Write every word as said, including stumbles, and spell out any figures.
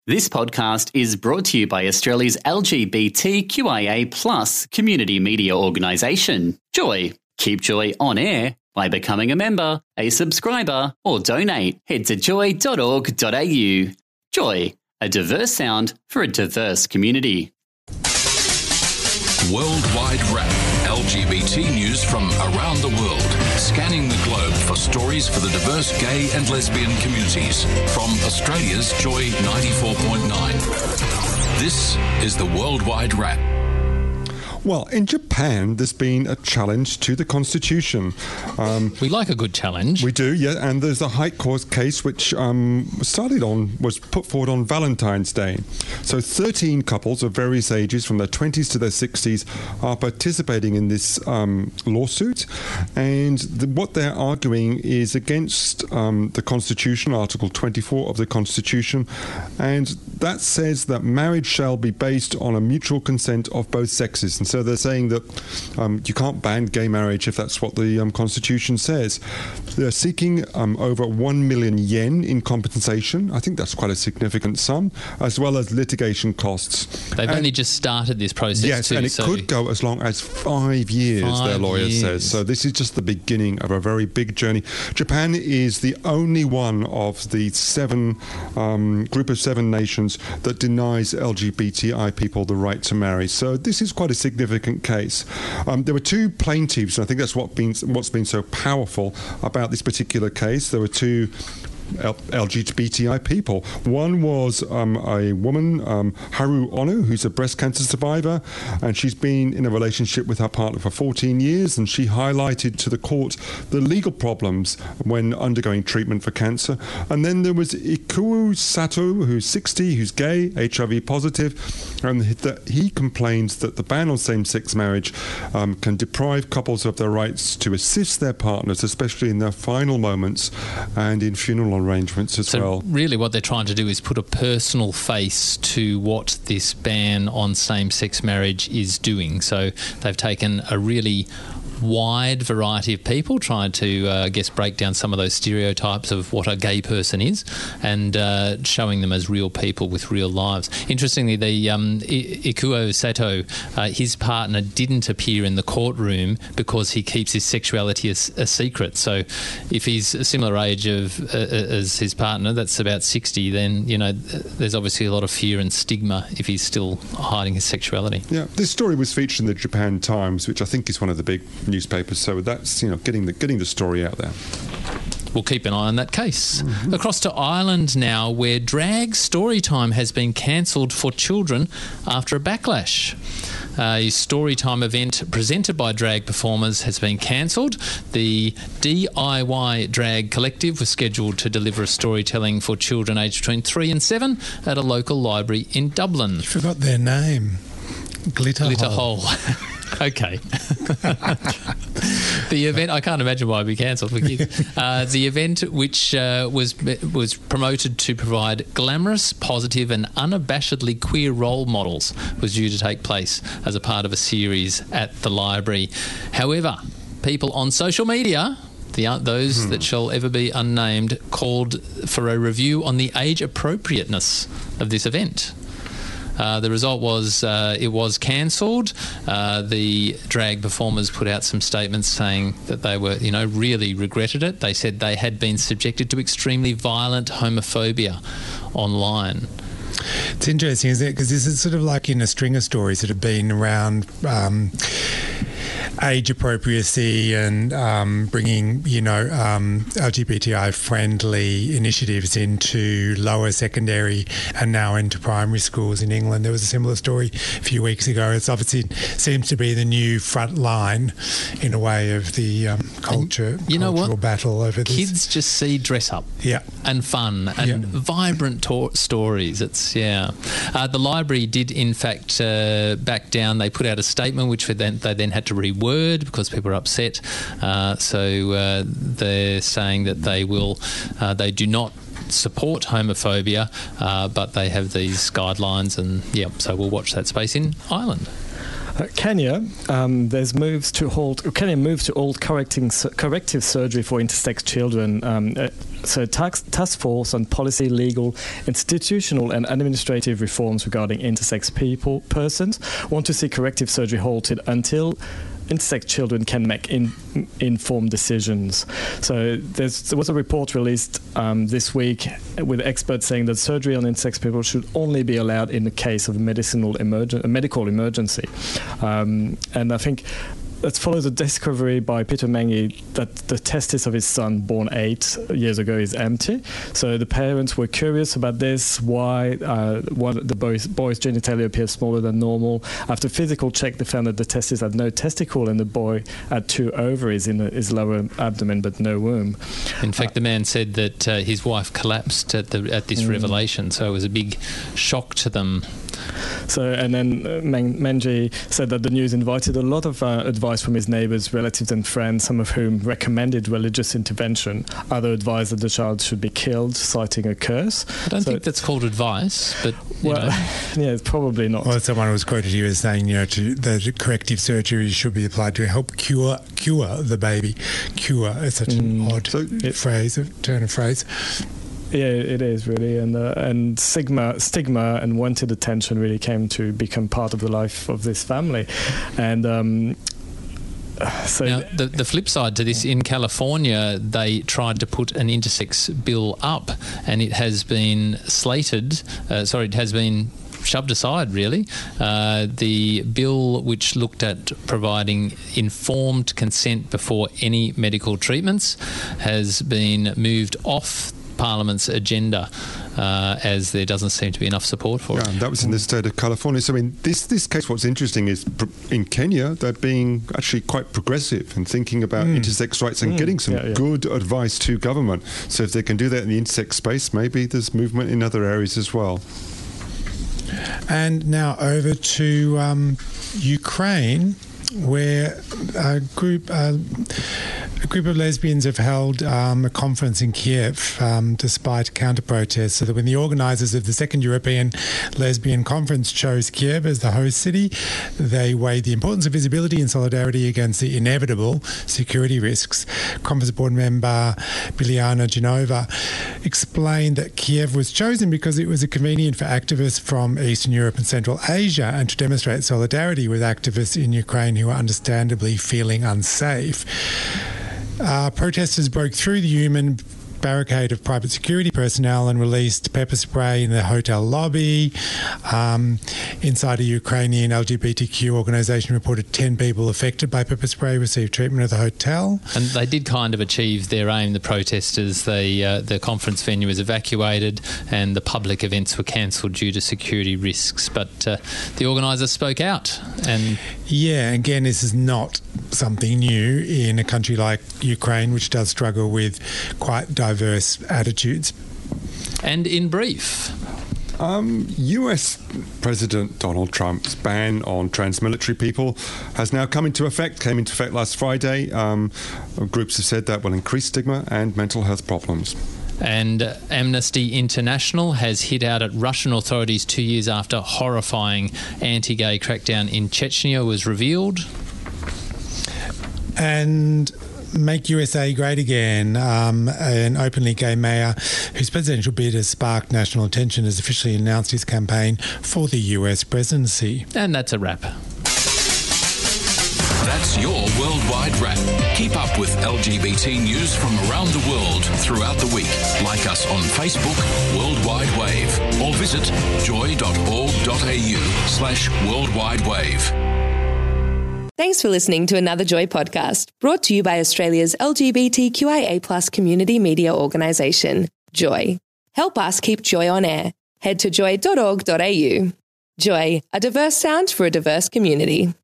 This podcast is brought to you by Australia's L G B T Q I A plus community media organisation, Joy. Keep Joy on air by becoming a member, a subscriber, or donate. Head to joy dot org dot a u. Joy, a diverse sound for a diverse community. Worldwide Wrap. L G B T news from around the world. Scanning the globe for stories for the diverse gay and lesbian communities. From Australia's Joy ninety-four point nine. This is the Worldwide Wrap. Well, in Japan, there's been a challenge to the constitution. Um, we like a good challenge. We do, yeah. And there's a High Court case which um, started on, was put forward on Valentine's Day. So thirteen couples of various ages, from their twenties to their sixties, are participating in this um, lawsuit. And the, what they're arguing is against um, the Constitution, Article twenty-four of the Constitution. And that says that marriage shall be based on a mutual consent of both sexes. And so they're saying that um, you can't ban gay marriage if that's what the um, Constitution says. They're seeking um, over one million yen in compensation. I think that's quite a significant sum, as well as litigation costs. They've and, only just started this process yes, too. and it so could go as long as five years, five their lawyer years. says. So this is just the beginning of a very big journey. Japan is the only one of the seven um, group of seven nations that denies L G B T I people the right to marry. So this is quite a significant significant case. Um, there were two plaintiffs, and I think that's what been, what's been so powerful about this particular case. There were two L G B T I people. One was um, a woman, um, Haru Ono, who's a breast cancer survivor, and she's been in a relationship with her partner for fourteen years, and she highlighted to the court the legal problems when undergoing treatment for cancer. And then there was Ikuo Sato, who's sixty, who's gay, H I V positive, and that he complains that the ban on same-sex marriage um, can deprive couples of their rights to assist their partners, especially in their final moments and in funeral arrangements as so well. Really what they're trying to do is put a personal face to what this ban on same-sex marriage is doing. So they've taken a really wide variety of people, trying to, uh, I guess, break down some of those stereotypes of what a gay person is and uh, showing them as real people with real lives. Interestingly, the um, I- Ikuo Sato, uh, his partner didn't appear in the courtroom because he keeps his sexuality a, a secret. So if he's a similar age of uh, as his partner, that's about sixty, then, you know, there's obviously a lot of fear and stigma if he's still hiding his sexuality. Yeah, this story was featured in the Japan Times, which I think is one of the big newspapers, so that's, you know, getting the getting the story out there. We'll keep an eye on that case. Mm-hmm. Across to Ireland now, where drag storytime has been cancelled for children after a backlash. A storytime event presented by drag performers has been cancelled. The D I Y Drag Collective was scheduled to deliver a storytelling for children aged between three and seven at a local library in Dublin. You forgot their name. Glitter, Glitter Hole. Hole. Okay. The event, I can't imagine why it'd be cancelled for kids. Uh, the event, which uh, was was promoted to provide glamorous, positive and unabashedly queer role models, was due to take place as a part of a series at the library. However, people on social media, the, those hmm. that shall ever be unnamed, called for a review on the age appropriateness of this event. Uh, the result was uh, it was cancelled. Uh, the drag performers put out some statements saying that they were, you know, really regretted it. They said they had been subjected to extremely violent homophobia online. It's interesting, isn't it? Because this is sort of like in a string of stories that have been around um, age appropriacy and um, bringing, you know, um, L G B T I-friendly initiatives into lower secondary and now into primary schools in England. There was a similar story a few weeks ago. It's obviously seems to be the new front line, in a way, of the um, culture, you know cultural what? battle over this. Kids just see dress up yeah. and fun and yeah. vibrant to- stories. It's, yeah. Uh, the library did, in fact, uh, back down. They put out a statement which then, they then had to reword because people are upset. Uh, so uh, they're saying that they will, uh, they do not support homophobia, uh, but they have these guidelines, and yeah, so we'll watch that space in Ireland. Uh, Kenya, um, there's moves to halt. Kenya moves to halt correcting corrective surgery for intersex children. Um, uh, so, task, task force on policy, legal, institutional, and administrative reforms regarding intersex people persons want to see corrective surgery halted until intersex children can make in, informed decisions. So there's, there was a report released um, this week with experts saying that surgery on intersex people should only be allowed in the case of a medicinal emergen- a medical emergency. Um, and I think that follows a discovery by Peter Mengi that the testis of his son, born eight years ago, is empty. So the parents were curious about this, why uh, one, the boy's, boy's genitalia appears smaller than normal. After physical check, they found that the testis had no testicle and the boy had two ovaries in his lower abdomen but no womb. In fact, uh, the man said that uh, his wife collapsed at, the, at this mm. revelation, so it was a big shock to them. So, and then uh, Men- Mengi said that the news invited a lot of uh, advice from his neighbours, relatives and friends, some of whom recommended religious intervention. Other advised that the child should be killed, citing a curse. I don't so, think that's called advice, but, you well, know. Yeah, it's probably not. Well, someone was quoted here as saying, you know, to, that corrective surgery should be applied to help cure cure the baby. Cure is such mm. an odd so it, phrase, a turn of phrase. Yeah, it is really, and uh, and stigma, stigma, and wanted attention really came to become part of the life of this family, and. Um, So now, the, the flip side to this, in California, they tried to put an intersex bill up, and it has been slated, uh, sorry, it has been shoved aside, really. Uh, the bill which looked at providing informed consent before any medical treatments has been moved off Parliament's agenda, uh, as there doesn't seem to be enough support for yeah, it. And that was in the state of California. So, I mean, this, this case, what's interesting is pr- in Kenya, they're being actually quite progressive and thinking about mm. intersex rights and mm. getting some yeah, yeah. good advice to government. So if they can do that in the intersex space, maybe there's movement in other areas as well. And now over to um, Ukraine, where a group uh, a group of lesbians have held um, a conference in Kiev um, despite counter-protests. So that when the organisers of the Second European Lesbian Conference chose Kiev as the host city, they weighed the importance of visibility and solidarity against the inevitable security risks. Conference board member Biljana Genova explained that Kiev was chosen because it was convenient for activists from Eastern Europe and Central Asia and to demonstrate solidarity with activists in Ukraine who are understandably feeling unsafe. Uh, protesters broke through the human barricade of private security personnel and released pepper spray in the hotel lobby. Um, inside a Ukrainian L G B T Q organisation reported ten people affected by pepper spray received treatment at the hotel. And they did kind of achieve their aim, the protesters. They, uh, the conference venue was evacuated and the public events were cancelled due to security risks. But uh, the organisers spoke out. And yeah, again, this is not something new in a country like Ukraine, which does struggle with quite diverse attitudes. And in brief, Um, U S President Donald Trump's ban on trans-military people has now come into effect, came into effect last Friday. Um, groups have said that will increase stigma and mental health problems. And Amnesty International has hit out at Russian authorities two years after horrifying anti-gay crackdown in Chechnya was revealed. And Make U S A Great Again, um, an openly gay mayor whose presidential bid has sparked national attention, has officially announced his campaign for the U S presidency. And that's a wrap. That's your Worldwide Wrap. Keep up with L G B T news from around the world throughout the week. Like us on Facebook, Worldwide Wave, or visit joy.org.au slash Worldwide Wave. Thanks for listening to another Joy podcast, brought to you by Australia's L G B T Q I A plus community media organisation, Joy. Help us keep Joy on air. Head to joy dot org dot a u. Joy, a diverse sound for a diverse community.